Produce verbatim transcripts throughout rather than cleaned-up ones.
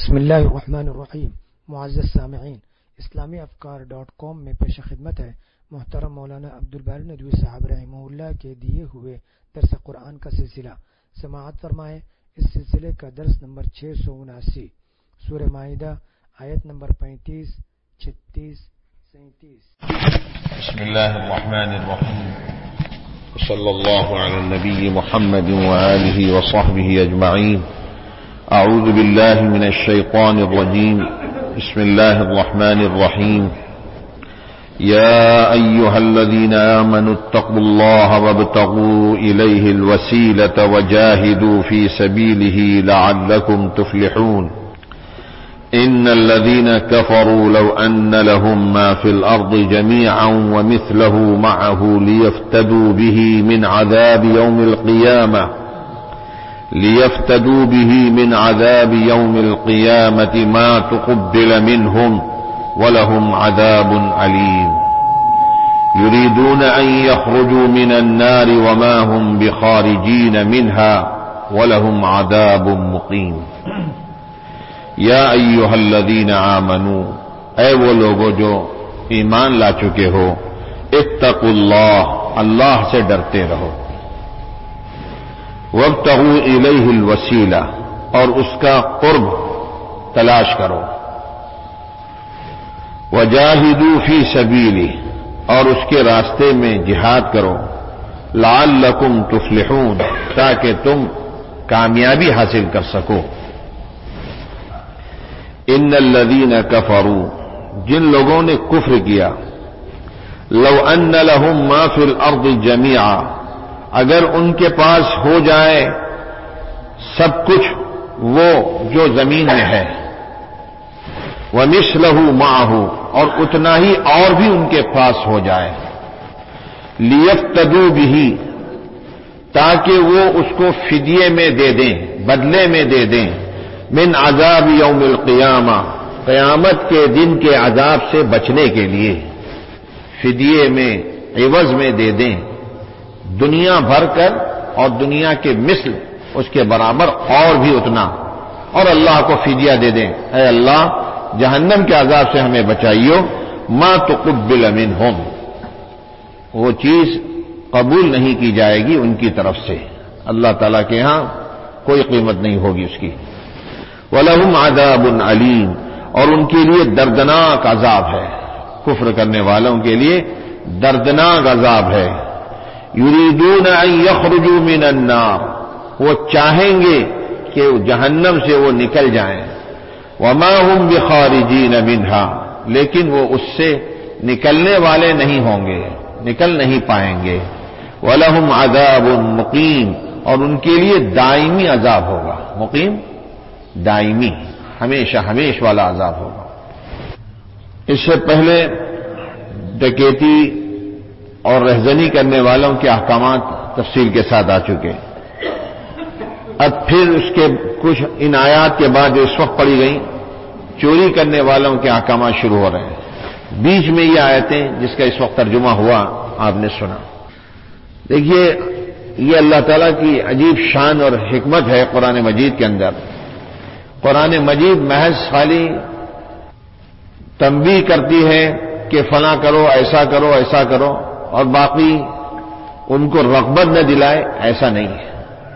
بسم اللہ الرحمن الرحیم۔ معزز سامعین، اسلامی افکار ڈاٹ کام میں پیش خدمت ہے محترم مولانا عبدالباری ندوی صاحب رحمہ اللہ کے دیے ہوئے درس قرآن کا سلسلہ۔ سماعت فرمائیں۔ اس سلسلے کا درس نمبر چھ سو اناسی، سورہ مائدہ، آیت نمبر پینتیس، چھتیس، سینتیس۔ بسم اللہ الرحمن الرحیم، صلی اللہ علی النبی محمد وآلہ وصحبہ اجمعین۔ اعوذ باللہ من الشیطان الرجیم، بسم اللہ الرحمن الرحیم۔ یا ایہا الذین آمنوا اتقوا اللہ وابتغوا الیہ الوسیلۃ وجاہدوا فی سبیلہ لعلکم تفلحون۔ ان الذین کفروا لو ان لهم ما فی الارض جميعا ومثلہ معه لیفتدوا به من عذاب یوم القیامہ ليفتدوا به من عذاب يوم القيامة ما تقبل منهم ولهم عذاب عليم۔ يريدون أن يخرجوا من النار وما هم بخارجين منها ولهم عذاب مقيم۔ یا ایها الذین آمنوا، اے وہ لوگو جو ایمان لا چکے ہو، اتقوا اللہ، اللہ سے ڈرتے رہو، وابتغوا الیہ الوسیلہ، اور اس کا قرب تلاش کرو، وجاہدوا فی سبیلہ، اور اس کے راستے میں جہاد کرو، لعلکم تفلحون، تاکہ تم کامیابی حاصل کر سکو۔ ان الذین کفروا، جن لوگوں نے کفر کیا، لو ان لهم ما فی الارض جميعا، اگر ان کے پاس ہو جائے سب کچھ وہ جو زمین میں ہے، وَمِثْلَهُ مَعَهُ، اور اتنا ہی اور بھی ان کے پاس ہو جائے، لِيَفْتَدُوا بِهِ، تاکہ وہ اس کو فدیے میں دے دیں، بدلے میں دے دیں، من عذاب یوم القیامہ، قیامت کے دن کے عذاب سے بچنے کے لیے، فدیے میں عوض میں دے دیں، دنیا بھر کر اور دنیا کے مثل اس کے برابر اور بھی اتنا، اور اللہ کو فدیہ دے دیں، اے اللہ جہنم کے عذاب سے ہمیں بچائیو، ما تقبل منہم، وہ چیز قبول نہیں کی جائے گی ان کی طرف سے، اللہ تعالیٰ کے ہاں کوئی قیمت نہیں ہوگی اس کی۔ وَلَهُمْ عَذَابٌ عَلِيمٌ، اور ان کے لیے دردناک عذاب ہے، کفر کرنے والوں کے لیے دردناک عذاب ہے۔ یریدون ان یخرجوا من النار، وہ چاہیں گے کہ جہنم سے وہ نکل جائیں، وما هم بخارجین منها، لیکن وہ اس سے نکلنے والے نہیں ہوں گے، نکل نہیں پائیں گے۔ ولہم عذاب مقیم، اور ان کے لیے دائمی عذاب ہوگا، مقیم دائمی، ہمیشہ ہمیش والا عذاب ہوگا۔ اس سے پہلے ڈکیتی اور رہزنی کرنے والوں کے احکامات تفصیل کے ساتھ آ چکے، اب پھر اس کے کچھ ان آیات کے بعد جو اس وقت پڑھی گئیں، چوری کرنے والوں کے احکامات شروع ہو رہے ہیں۔ بیچ میں یہ آیتیں جس کا اس وقت ترجمہ ہوا آپ نے سنا۔ دیکھیے یہ اللہ تعالیٰ کی عجیب شان اور حکمت ہے قرآن مجید کے اندر۔ قرآن مجید محض خالی تنبیہ کرتی ہے کہ فلاں کرو، ایسا کرو، ایسا کرو، اور باقی ان کو رغبت نہ دلائے، ایسا نہیں ہے۔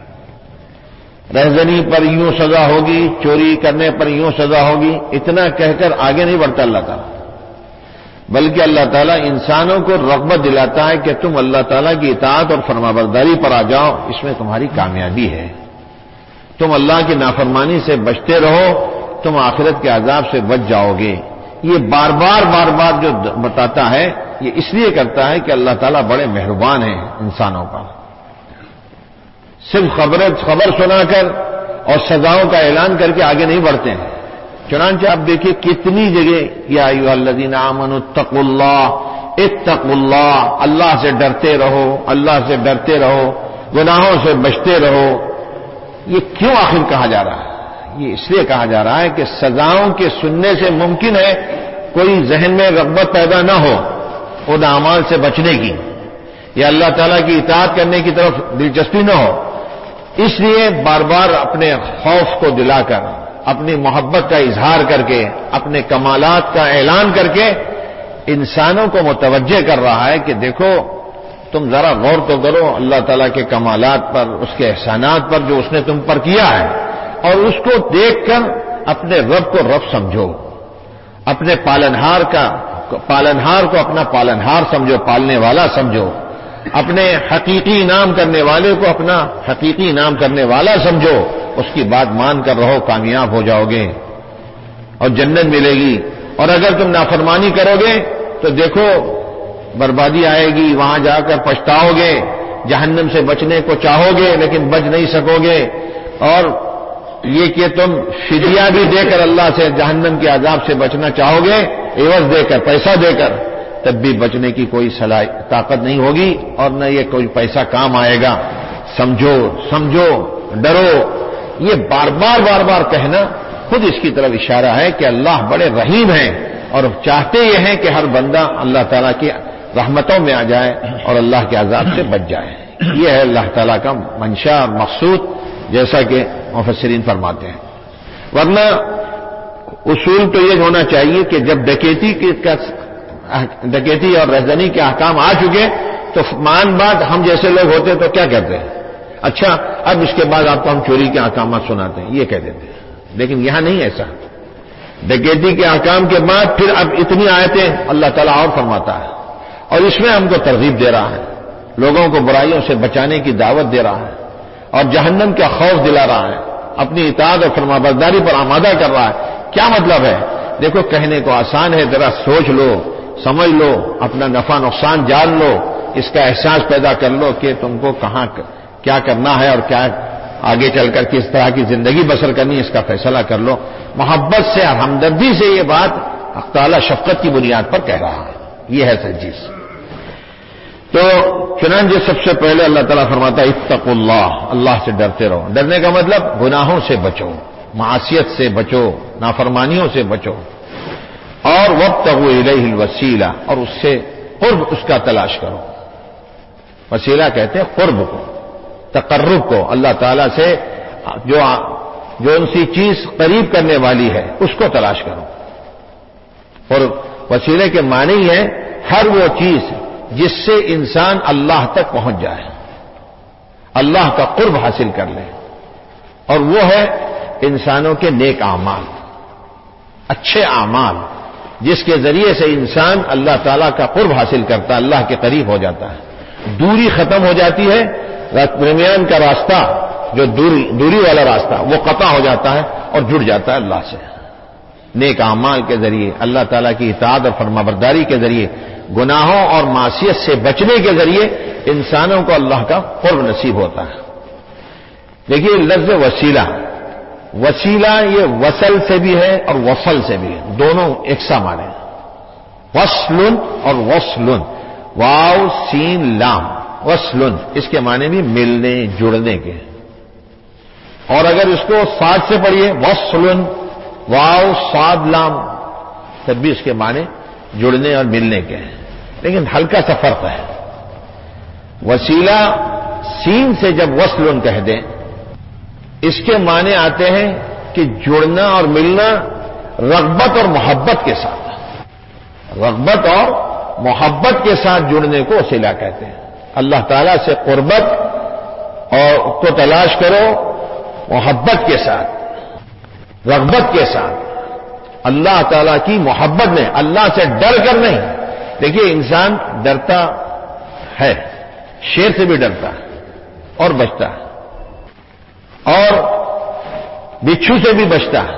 رہزنی پر یوں سزا ہوگی، چوری کرنے پر یوں سزا ہوگی، اتنا کہہ کر آگے نہیں بڑھتا اللہ تعالیٰ، بلکہ اللہ تعالیٰ انسانوں کو رغبت دلاتا ہے کہ تم اللہ تعالیٰ کی اطاعت اور فرمانبرداری پر آ جاؤ، اس میں تمہاری کامیابی ہے، تم اللہ کی نافرمانی سے بچتے رہو، تم آخرت کے عذاب سے بچ جاؤ گے۔ یہ بار بار بار بار جو بتاتا ہے، یہ اس لیے کرتا ہے کہ اللہ تعالیٰ بڑے مہربان ہیں انسانوں پر، صرف خبر خبر سنا کر اور سزاؤں کا اعلان کر کے آگے نہیں بڑھتے ہیں۔ چنانچہ آپ دیکھیے کتنی جگہ یا ایھا الذین آمنوا اتقوا اللہ، اتقوا اللہ، اللہ سے ڈرتے رہو، اللہ سے ڈرتے رہو، گناہوں سے بچتے رہو۔ یہ کیوں آخر کہا جا رہا ہے؟ یہ اس لیے کہا جا رہا ہے کہ سزاؤں کے سننے سے ممکن ہے کوئی ذہن میں رغبت پیدا نہ ہو ان اعمال سے بچنے کی، یا اللہ تعالیٰ کی اطاعت کرنے کی طرف دلچسپی نہ ہو، اس لیے بار بار اپنے خوف کو دلا کر اپنی محبت کا اظہار کر کے، اپنے کمالات کا اعلان کر کے انسانوں کو متوجہ کر رہا ہے کہ دیکھو تم ذرا غور تو کرو اللہ تعالیٰ کے کمالات پر، اس کے احسانات پر جو اس نے تم پر کیا ہے، اور اس کو دیکھ کر اپنے رب کو رب سمجھو، اپنے پالنہار کا پالنہار کو اپنا پالنہار سمجھو، پالنے والا سمجھو، اپنے حقیقی انعام کرنے والے کو اپنا حقیقی انعام کرنے والا سمجھو، اس کی بات مان کر رہو، کامیاب ہو جاؤ گے اور جنت ملے گی۔ اور اگر تم نافرمانی کرو گے تو دیکھو بربادی آئے گی، وہاں جا کر پچھتاؤ گے، جہنم سے بچنے کو چاہو گے لیکن بچ نہیں سکو گے، اور یہ کہ تم فدیہ بھی دے کر اللہ سے جہنم کے عذاب سے بچنا چاہو گے، عوض دے کر، پیسہ دے کر، تب بھی بچنے کی کوئی صلاحیت طاقت نہیں ہوگی اور نہ یہ کوئی پیسہ کام آئے گا۔ سمجھو سمجھو ڈرو، یہ بار بار بار بار کہنا خود اس کی طرف اشارہ ہے کہ اللہ بڑے رحیم ہیں اور چاہتے یہ ہیں کہ ہر بندہ اللہ تعالیٰ کی رحمتوں میں آ جائے اور اللہ کے عذاب سے بچ جائے۔ یہ ہے اللہ تعالیٰ کا منشا اور مقصود، جیسا کہ مفسرین فرماتے ہیں۔ ورنہ اصول تو یہ ہونا چاہیے کہ جب ڈکیتی کی ڈکیتی اور رہزنی کے احکام آ چکے تو مان بات ہم جیسے لوگ ہوتے تو کیا کہتے ہیں؟ اچھا اب اس کے بعد آپ کو ہم چوری کے احکامات سناتے ہیں، یہ کہہ دیتے ہیں۔ لیکن یہاں نہیں ایسا، ڈکیتی کے احکام کے بعد پھر اب اتنی آیتیں اللہ تعالیٰ اور فرماتا ہے، اور اس میں ہم کو ترغیب دے رہا ہے، لوگوں کو برائیوں سے بچانے کی دعوت دے رہا ہے، اور جہنم کا خوف دلا رہا ہے، اپنی اطاعت اور فرمانبرداری پر آمادہ کر رہا ہے۔ کیا مطلب ہے؟ دیکھو کہنے کو آسان ہے، ذرا سوچ لو، سمجھ لو، اپنا نفع نقصان جان لو، اس کا احساس پیدا کر لو کہ تم کو کہاں کیا کرنا ہے اور کیا آگے چل کر کس طرح کی زندگی بسر کرنی ہے، اس کا فیصلہ کر لو۔ محبت سے اور ہمدردی سے یہ بات حق تعالی شفقت کی بنیاد پر کہہ رہا ہے، یہ ہے سچ چیز۔ تو چنانچہ سب سے پہلے اللہ تعالیٰ فرماتا ہے اتقوا اللہ، اللہ سے ڈرتے رہو۔ ڈرنے کا مطلب گناہوں سے بچو، معصیت سے بچو، نافرمانیوں سے بچو، اور وابتغوا الیہ الوسیلہ، اور اس سے قرب اس کا تلاش کرو۔ وسیلہ کہتے ہیں قرب کو، تقرب کو، اللہ تعالیٰ سے جو جو ان سی چیز قریب کرنے والی ہے اس کو تلاش کرو۔ اور وسیلے کے معنی ہے ہر وہ چیز جس سے انسان اللہ تک پہنچ جائے، اللہ کا قرب حاصل کر لے، اور وہ ہے انسانوں کے نیک اعمال، اچھے اعمال، جس کے ذریعے سے انسان اللہ تعالیٰ کا قرب حاصل کرتا ہے، اللہ کے قریب ہو جاتا ہے، دوری ختم ہو جاتی ہے، درمیان کا راستہ جو دوری دوری والا راستہ وہ قطع ہو جاتا ہے اور جڑ جاتا ہے اللہ سے۔ نیک اعمال کے ذریعے، اللہ تعالیٰ کی اطاعت اور فرمانبرداری کے ذریعے، گناہوں اور معصیت سے بچنے کے ذریعے انسانوں کو اللہ کا قرب نصیب ہوتا ہے۔ دیکھیے لفظ وسیلہ، وسیلہ یہ وصل سے بھی ہے اور وصل سے بھی ہے، دونوں یکساں معنی ہیں، وصل اور وصل، واو سین لام، وصل اس کے معنی بھی ملنے جڑنے کے، اور اگر اس کو صاد سے پڑھیے وصل واو صاد لام تب بھی اس کے معنی جڑنے اور ملنے کے ہیں، لیکن ہلکا سا فرق ہے۔ وسیلہ سین سے جب وصل کہہ دیں اس کے معنی آتے ہیں کہ جڑنا اور ملنا رغبت اور محبت کے ساتھ، رغبت اور محبت کے ساتھ جڑنے کو وسیلہ کہتے ہیں۔ اللہ تعالیٰ سے قربت اور کو تلاش کرو محبت کے ساتھ، رغبت کے ساتھ، اللہ تعالیٰ کی محبت میں، اللہ سے ڈر کر نہیں۔ دیکھیے انسان ڈرتا ہے، شیر سے بھی ڈرتا ہے اور بچتا ہے، اور بچھو سے بھی بچتا ہے۔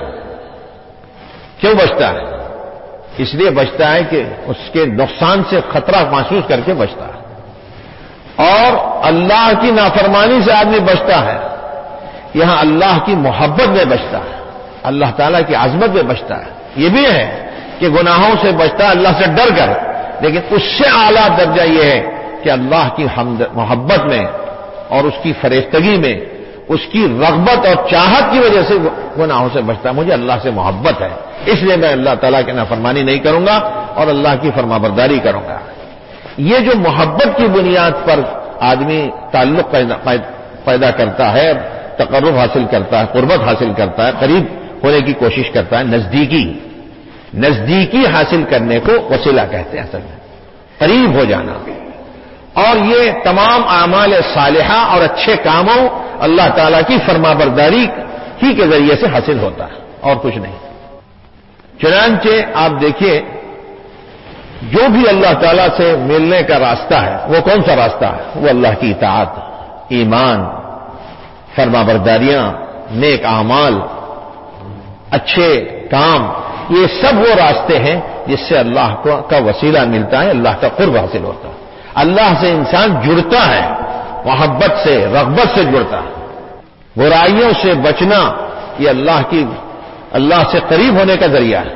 کیوں بچتا ہے؟ اس لیے بچتا ہے کہ اس کے نقصان سے خطرہ محسوس کر کے بچتا ہے، اور اللہ کی نافرمانی سے آدمی بچتا ہے، یہاں اللہ کی محبت میں بچتا ہے، اللہ تعالیٰ کی عظمت میں بچتا ہے۔ یہ بھی ہے کہ گناہوں سے بچتا ہے اللہ سے ڈر کر، لیکن اس سے اعلیٰ درجہ یہ ہے کہ اللہ کی محبت میں اور اس کی فریفتگی میں، اس کی رغبت اور چاہت کی وجہ سے گناہوں سے بچتا ہے۔ مجھے اللہ سے محبت ہے، اس لیے میں اللہ تعالیٰ کی نافرمانی نہیں کروں گا اور اللہ کی فرمانبرداری کروں گا۔ یہ جو محبت کی بنیاد پر آدمی تعلق پیدا کرتا ہے، تقرب حاصل کرتا ہے، قربت حاصل کرتا ہے، قریب ہونے کی کوشش کرتا ہے، نزدیکی نزدیکی حاصل کرنے کو وسیلہ کہتے ہیں اصل میں، قریب ہو جانا. اور یہ تمام اعمال صالحہ اور اچھے کاموں اللہ تعالیٰ کی فرمانبرداری ہی کے ذریعے سے حاصل ہوتا ہے اور کچھ نہیں. چنانچہ آپ دیکھیے جو بھی اللہ تعالیٰ سے ملنے کا راستہ ہے وہ کون سا راستہ ہے؟ وہ اللہ کی اطاعت، ایمان، فرمانبرداریاں، نیک اعمال، اچھے کام، یہ سب وہ راستے ہیں جس سے اللہ کا وسیلہ ملتا ہے، اللہ کا قرب حاصل ہوتا ہے، اللہ سے انسان جڑتا ہے، محبت سے، رغبت سے جڑتا ہے. برائیوں سے بچنا یہ اللہ کی اللہ سے قریب ہونے کا ذریعہ ہے،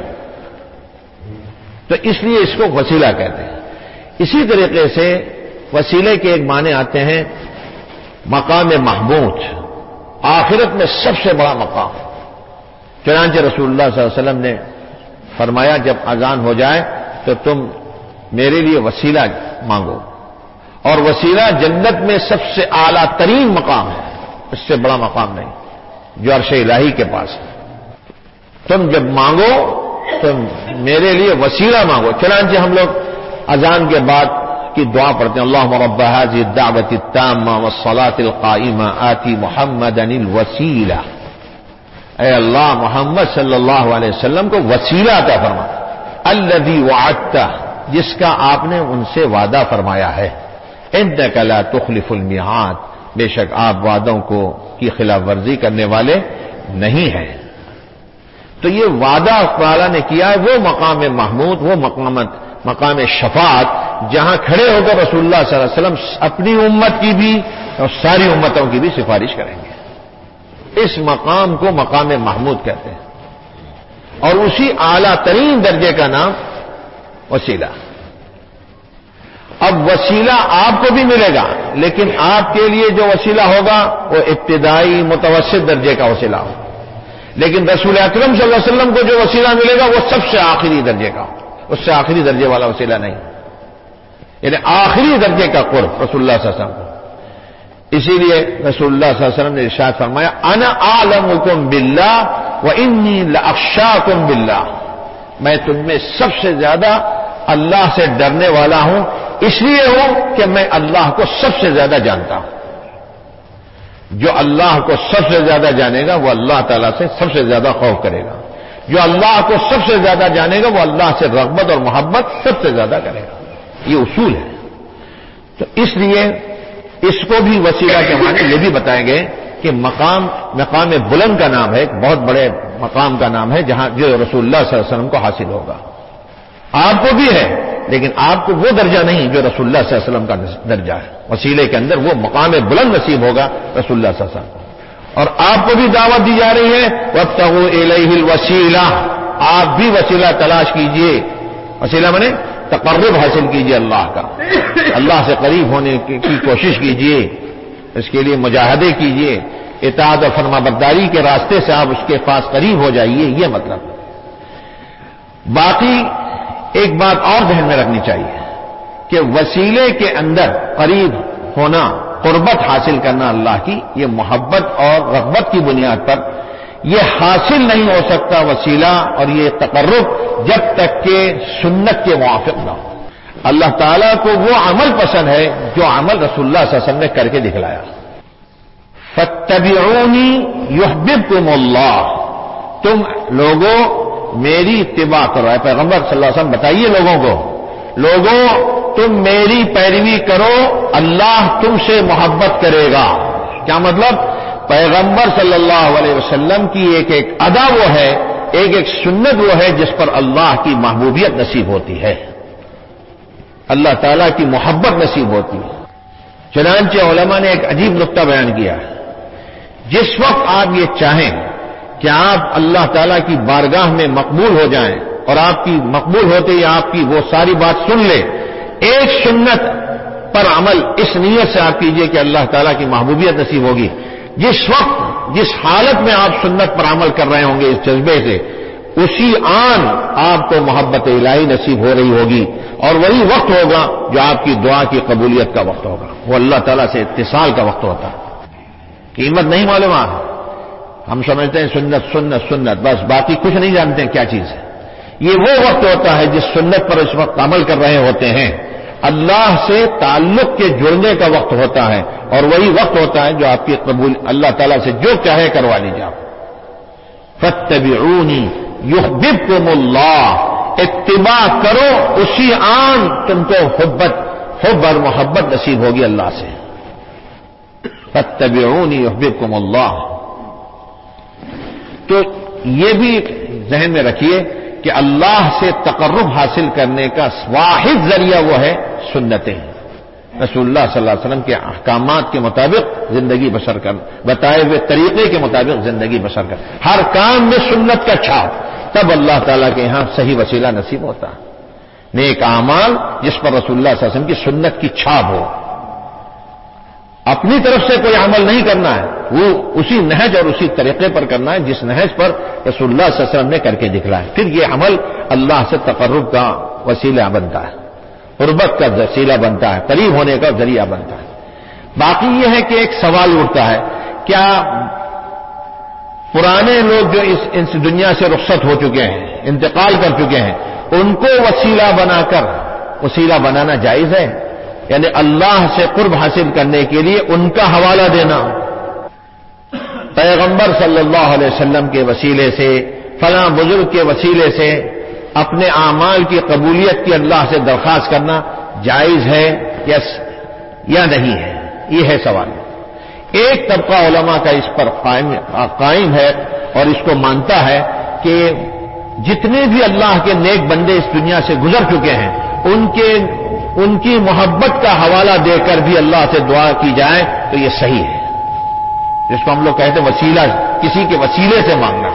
تو اس لیے اس کو وسیلہ کہتے ہیں. اسی طریقے سے وسیلے کے ایک معنی آتے ہیں مقام محمود، آخرت میں سب سے بڑا مقام. چنانچہ رسول اللہ صلی اللہ علیہ وسلم نے فرمایا جب اذان ہو جائے تو تم میرے لیے وسیلہ مانگو، اور وسیلہ جنت میں سب سے اعلیٰ ترین مقام ہے، اس سے بڑا مقام نہیں جو عرش الہی کے پاس ہے. تم جب مانگو تو میرے لیے وسیلہ مانگو. چنانچہ ہم لوگ اذان کے بعد کی دعا پڑھتے ہیں اللہم رب هذه الدعوة التامة والصلاة القائمة آتی محمدا الوسیلہ. اے اللہ محمد صلی اللہ علیہ وسلم کو وسیلہ عطا فرما، الذی وعدتہ، جس کا آپ نے ان سے وعدہ فرمایا ہے، انک لا تخلف المیعاد، بے شک آپ وعدوں کو کی خلاف ورزی کرنے والے نہیں ہیں. تو یہ وعدہ تعالیٰ نے کیا ہے وہ مقام محمود، وہ مقامت مقام شفاعت، جہاں کھڑے ہو کر رسول اللہ صلی اللہ علیہ وسلم اپنی امت کی بھی اور ساری امتوں کی بھی سفارش کریں گے. اس مقام کو مقام محمود کہتے ہیں، اور اسی اعلیٰ ترین درجے کا نام وسیلہ. اب وسیلہ آپ کو بھی ملے گا، لیکن آپ کے لیے جو وسیلہ ہوگا وہ ابتدائی متوسط درجے کا وسیلہ ہوگا، لیکن رسول اکرم صلی اللہ علیہ وسلم کو جو وسیلہ ملے گا وہ سب سے آخری درجے کا، اس سے آخری درجے والا وسیلہ نہیں، یعنی آخری درجے کا قرب رسول اللہ صلی اللہ علیہ وسلم کو. اسی لیے رسول اللہ صلی اللہ علیہ وسلم نے ارشاد فرمایا انا اعلمکم باللہ وانی لاخشاکم باللہ، میں تم میں سب سے زیادہ اللہ سے ڈرنے والا ہوں، اس لیے ہوں کہ میں اللہ کو سب سے زیادہ جانتا ہوں. جو اللہ کو سب سے زیادہ جانے گا وہ اللہ تعالیٰ سے سب سے زیادہ خوف کرے گا، جو اللہ کو سب سے زیادہ جانے گا وہ اللہ سے رغبت اور محبت سب سے زیادہ کرے گا. یہ اصول ہے. تو اس لیے اس کو بھی وسیلہ کے معنی یہ بھی بتائیں گے کہ مقام مقام بلند کا نام ہے، ایک بہت بڑے مقام کا نام ہے جہاں جو رسول اللہ صلی اللہ علیہ وسلم کو حاصل ہوگا. آپ کو بھی ہے لیکن آپ کو وہ درجہ نہیں جو رسول اللہ صلی اللہ علیہ وسلم کا درجہ ہے. وسیلے کے اندر وہ مقام بلند نصیب ہوگا رسول اللہ صلی اللہ علیہ وسلم کو. اور آپ کو بھی دعوت دی جا رہی ہے وابتغوا الیہ الوسیلہ، آپ بھی وسیلہ تلاش کیجئے. وسیلہ مانے تقرب حاصل کیجئے اللہ کا، اللہ سے قریب ہونے کی کوشش کیجئے، اس کے لیے مجاہدے کیجئے، اطاعت و فرما برداری کے راستے سے آپ اس کے پاس قریب ہو جائیے، یہ مطلب. باقی ایک بات اور ذہن میں رکھنی چاہیے کہ وسیلے کے اندر قریب ہونا، قربت حاصل کرنا اللہ کی، یہ محبت اور رغبت کی بنیاد پر یہ حاصل نہیں ہو سکتا وسیلہ اور یہ تقرب جب تک کہ سنت کے موافق نہ ہو. اللہ تعالیٰ کو وہ عمل پسند ہے جو عمل رسول اللہ صلی اللہ علیہ وسلم نے کر کے دکھلایا. فاتبعونی یحببکم اللہ، تم لوگوں میری اتباع کرو. اے پیغمبر صلی اللہ علیہ وسلم بتائیے لوگوں کو، لوگوں تم میری پیروی کرو اللہ تم سے محبت کرے گا. کیا مطلب؟ پیغمبر صلی اللہ علیہ وسلم کی ایک ایک ادا وہ ہے، ایک ایک سنت وہ ہے جس پر اللہ کی محبوبیت نصیب ہوتی ہے، اللہ تعالیٰ کی محبت نصیب ہوتی ہے. چنانچہ علماء نے ایک عجیب نقطہ بیان کیا ہے، جس وقت آپ یہ چاہیں کہ آپ اللہ تعالیٰ کی بارگاہ میں مقبول ہو جائیں اور آپ کی مقبول ہوتے ہی آپ کی وہ ساری بات سن لے، ایک سنت پر عمل اس نیت سے آپ کیجئے کہ اللہ تعالیٰ کی محبوبیت نصیب ہوگی. جس وقت جس حالت میں آپ سنت پر عمل کر رہے ہوں گے اس جذبے سے، اسی آن آپ کو محبت الہی نصیب ہو رہی ہوگی، اور وہی وقت ہوگا جو آپ کی دعا کی قبولیت کا وقت ہوگا. وہ اللہ تعالیٰ سے اتصال کا وقت ہوتا ہے. قیمت نہیں معلوم ہے، ہم سمجھتے ہیں سنت سنت سنت بس، باقی کچھ نہیں جانتے ہیں کیا چیز ہے. یہ وہ وقت ہوتا ہے جس سنت پر اس وقت عمل کر رہے ہوتے ہیں. اللہ سے تعلق کے جڑنے کا وقت ہوتا ہے، اور وہی وقت ہوتا ہے جو آپ کی قبول اللہ تعالیٰ سے جو چاہے کروا لیجیے آپ. فاتبعونی یحببکم اللہ، اتباع کرو اسی آن تم کو حبت حب اور محبت نصیب ہوگی اللہ سے. فاتبعونی یحببکم اللہ. تو یہ بھی ذہن میں رکھیے کہ اللہ سے تقرب حاصل کرنے کا واحد ذریعہ وہ ہے سنتیں. رسول اللہ صلی اللہ علیہ وسلم کے احکامات کے مطابق زندگی بسر کر، بتائے ہوئے طریقے کے مطابق زندگی بسر کر، ہر کام میں سنت کا چھاپ، تب اللہ تعالیٰ کے یہاں صحیح وسیلہ نصیب ہوتا ہے. نیک اعمال جس پر رسول اللہ صلی اللہ علیہ وسلم کی سنت کی چھاپ ہو. اپنی طرف سے کوئی عمل نہیں کرنا ہے، وہ اسی نہج اور اسی طریقے پر کرنا ہے جس نہج پر رسول اللہ صلی اللہ علیہ وسلم نے کر کے دکھلایا. پھر یہ عمل اللہ سے تقرب کا وسیلہ بنتا ہے، قربت کا وسیلہ بنتا ہے، قریب ہونے کا ذریعہ بنتا ہے. باقی یہ ہے کہ ایک سوال اٹھتا ہے، کیا پرانے لوگ جو اس اس دنیا سے رخصت ہو چکے ہیں، انتقال کر چکے ہیں، ان کو وسیلہ بنا کر وسیلہ بنانا جائز ہے؟ یعنی اللہ سے قرب حاصل کرنے کے لیے ان کا حوالہ دینا، پیغمبر صلی اللہ علیہ وسلم کے وسیلے سے، فلاں بزرگ کے وسیلے سے اپنے اعمال کی قبولیت کی اللہ سے درخواست کرنا جائز ہے یس یا نہیں ہے؟ یہ ہے سوال. ایک طبقہ علماء کا اس پر قائم قائم ہے اور اس کو مانتا ہے کہ جتنے بھی اللہ کے نیک بندے اس دنیا سے گزر چکے ہیں، ان کے ان کی محبت کا حوالہ دے کر بھی اللہ سے دعا کی جائے تو یہ صحیح ہے. جس کو ہم لوگ کہتے ہیں وسیلہ، کسی کے وسیلے سے مانگنا.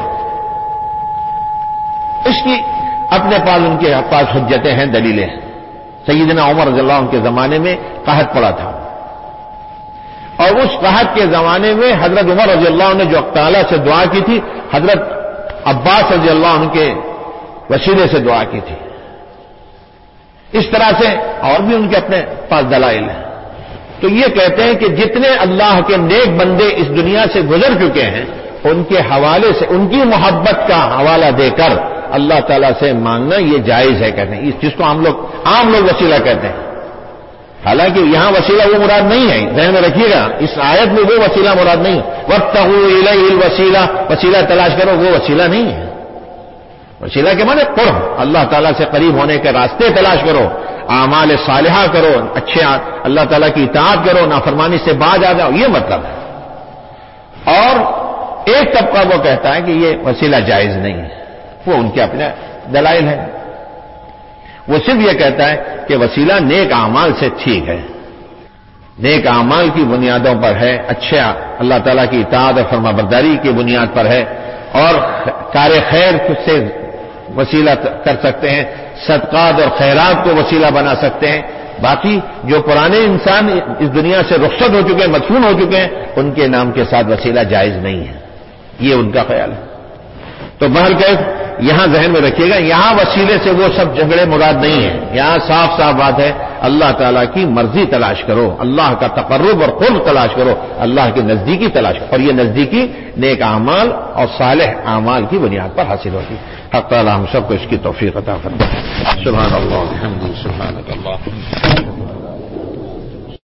اس کی اپنے پاس ان کے پاس حجتیں ہیں، دلیلیں ہیں. سیدنا عمر رضی اللہ عنہ کے زمانے میں قحط پڑا تھا، اور اس قحط کے زمانے میں حضرت عمر رضی اللہ عنہ نے جو تعالیٰ سے دعا کی تھی، حضرت عباس رضی اللہ عنہ کے وسیلے سے دعا کی تھی. اس طرح سے اور بھی ان کے اپنے پاس دلائل ہیں. تو یہ کہتے ہیں کہ جتنے اللہ کے نیک بندے اس دنیا سے گزر چکے ہیں، ان کے حوالے سے، ان کی محبت کا حوالہ دے کر اللہ تعالیٰ سے مانگنا یہ جائز ہے کہتے ہیں. اس چیز کو ہم لوگ عام لوگ وسیلہ کہتے ہیں. حالانکہ یہاں وسیلہ وہ مراد نہیں ہے، ذہن میں رکھیے گا. اس آیت میں وہ وسیلہ مراد نہیں. وابتغوا الیہ الوسیلہ، وسیلہ تلاش کرو، وہ وسیلہ نہیں ہے. وسیلہ کے معنی قرب، اللہ تعالیٰ سے قریب ہونے کے راستے تلاش کرو، اعمال صالحہ کرو، اچھے اللہ تعالیٰ کی اطاعت کرو، نافرمانی سے باز آ جاؤ، یہ مطلب ہے. اور ایک طبقہ وہ کہتا ہے کہ یہ وسیلہ جائز نہیں ہے. وہ ان کے اپنے دلائل ہیں. وہ صرف یہ کہتا ہے کہ وسیلہ نیک اعمال سے ٹھیک ہے، نیک اعمال کی بنیادوں پر ہے، اچھے اللہ تعالیٰ کی اطاعت اور فرما برداری کی بنیاد پر ہے، اور کار خیر سے وسیلہ کر سکتے ہیں، صدقات اور خیرات کو وسیلہ بنا سکتے ہیں. باقی جو پرانے انسان اس دنیا سے رخصت ہو چکے ہیں، مدفون ہو چکے ہیں، ان کے نام کے ساتھ وسیلہ جائز نہیں ہے. یہ ان کا خیال ہے. تو بہرکیف یہاں ذہن میں رکھیے گا، یہاں وسیلے سے وہ سب جھگڑے مراد نہیں ہیں. یہاں صاف صاف بات ہے، اللہ تعالیٰ کی مرضی تلاش کرو، اللہ کا تقرب اور قرب تلاش کرو، اللہ کی نزدیکی تلاش کرو، اور یہ نزدیکی نیک اعمال اور صالح اعمال کی بنیاد پر حاصل ہوتی. حق تعالیٰ ہم سب کو اس کی توفیق عطا فرمائے. سبحان اللہ، الحمد للہ، سبحانک اللہ.